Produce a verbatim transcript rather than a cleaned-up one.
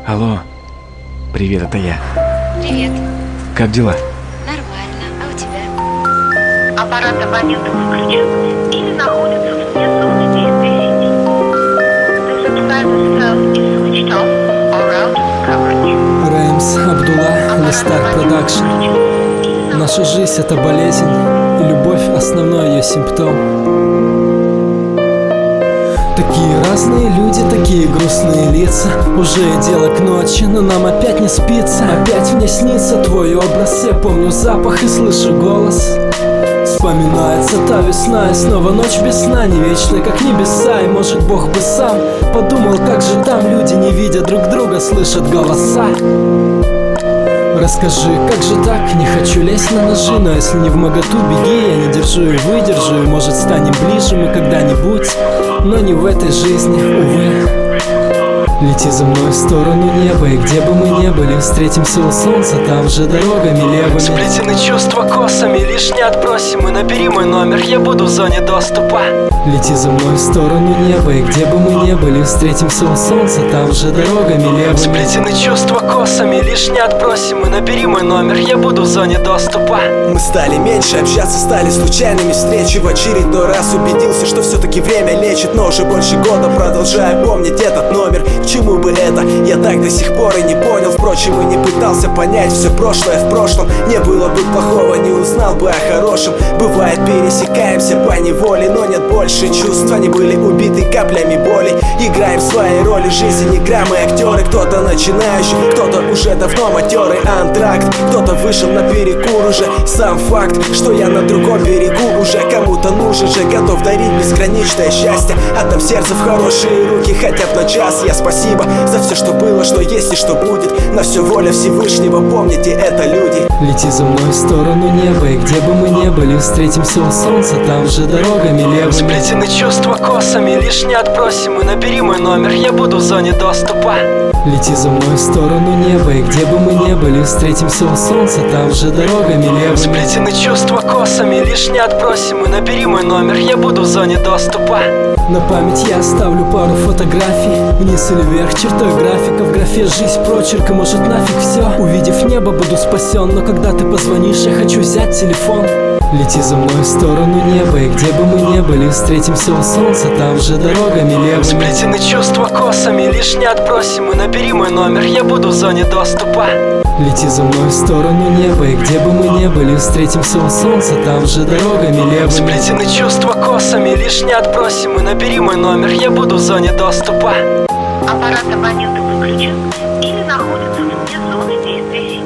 Алло, привет, это я. Привет. Как дела? Нормально, а у тебя? Аппарат абонента выключен или находится вне зоны действия сети. The subscriber's cell is switched off or out of coverage. Рэмс Абдулла, Лестар Продакшн. Наша жизнь — это болезнь, и любовь — основной ее симптом. Такие разные люди, такие грустные лица. Уже дело к ночи, но нам опять не спится. Опять мне снится твой образ. Я помню запах и слышу голос. Вспоминается та весна, и снова ночь без сна, не вечная, как небеса. И может Бог бы сам подумал, как же там люди, не видя друг друга, слышат голоса. Расскажи, как же так? Не хочу лезть на ножи, но если не в моготу, беги, я не держу и выдержу. И может станем ближе мы когда-нибудь, но не в этой жизни, увы. Лети за мной в сторону неба, и где бы мы ни были, встретимся у солнца, там же дорогами левыми. Сплетены чувства косами, лишь не отбросим, и набери мой номер, я буду в зоне доступа. Лети за мной в сторону неба, и где бы мы ни были, встретимся у солнца, там же дорогами левыми. Сплетены чувства косами, лишь не отбросим, и набери мой номер, я буду в зоне доступа. Мы стали меньше общаться, стали случайными встречи. В очередной раз убедился, что все-таки время лечит. Но уже больше года продолжаю помнить этот номер. К чему бы это? Я так до сих пор и не понял. Впрочем, и не пытался понять. Все прошлое в прошлом. Не было бы плохого, не узнал бы о хорошем. Бывает, пересекаемся по неволе, но нет больше чувств. Они были убиты каплями боли. Играем свои роли, жизнь игра, мы актеры. Кто-то начинающий, кто-то уже давно матерый. Антракт, кто-то вышел на перекур уже. Сам факт, что я на другом берегу уже кому-то нужен же, готов дарить безграничное счастье. Отдам сердце в хорошие руки хотя бы на час. Я спасибо за все, что было, что есть и что будет. На все воля Всевышнего, помните, это люди. Лети за мной в сторону неба, и где бы мы ни были, встретимся у солнца, там же дорогами левыми. Сплетены чувства косами, лишь не отбросим, и набери мой номер, я буду в зоне доступа. Лети за мной в сторону неба, и где бы мы ни были, встретимся у солнца, там же дорогами левыми. Сплетены чувства косами, лишь не отбросим, и набери мой номер, я буду в зоне доступа. На память я оставлю пару фотографий, вниз или вверх чертой графика. В графе жизнь прочерк, и может нафиг все. Увидев небо, буду спасен, но когда ты позвонишь, я хочу взять телефон. Лети за мной в сторону неба, и где бы мы ни были, встретимся у солнца, там же дорогами левыми. Сплетены чувства косами, лишь не отбросим, и набери мой номер, я буду в зоне доступа. Лети за мной в сторону неба, и где бы мы ни были, встретимся у солнца, там же дорогами левыми. Сплетены чувства косами, лишь не отбросим, и набери мой номер, я буду в зоне доступа. Аппарат абонента выключен или находится вне зоны действия сети.